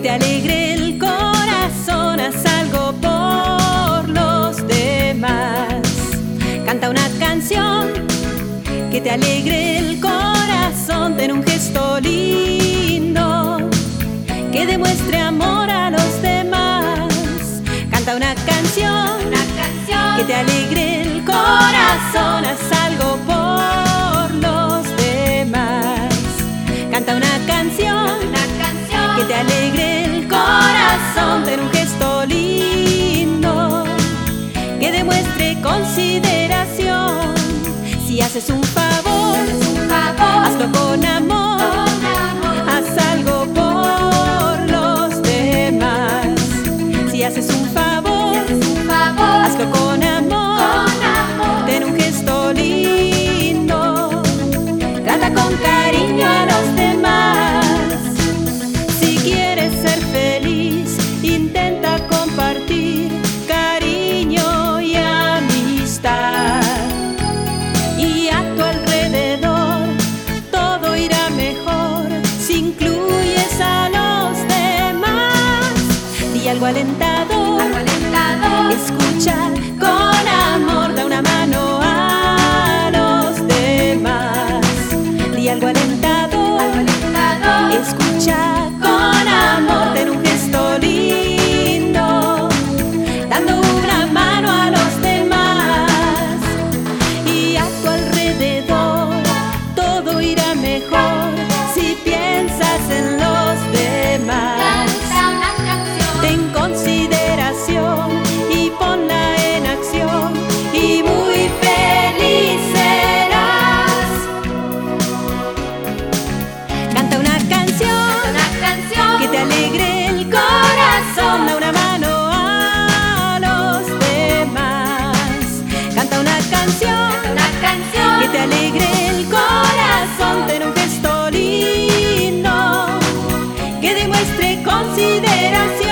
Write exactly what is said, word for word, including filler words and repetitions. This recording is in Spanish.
te alegre el corazón, haz algo por los demás. Canta una canción que te alegre el corazón, ten un gesto lindo que demuestre amor a los demás. Canta una canción, Una canción que te alegre el corazón, haz algo por los demás. Canta una canción Una canción que te alegre el corazón, ten un gesto lindo que demuestre consideración. Si haces un favor, un favor hazlo con amor, con amor. haz algo por los demás. Si haces un favor, Un favor hazlo con amor, con amor. ten un gesto lindo, trata con cariño a los demás. Si quieres ser feliz, intenta compartir cariño y amistad. Y a tu alrededor todo irá mejor si incluyes a los demás. Di algo alentador, Algo alentador escucha con amor, da una mano a los demás. Di algo alentador, Algo alentador escucha con amor, ten un gesto lindo, dando una mano a los demás. Y a tu alrededor todo irá mejor si piensas en los demás. Canta una canción Ten consideración y ponla en acción y muy feliz serás. Canta una canción Una canción que te alegre el corazón, da una mano a los demás. Canta una canción Una canción que te alegre el corazón, ten un gesto lindo que demuestre consideración.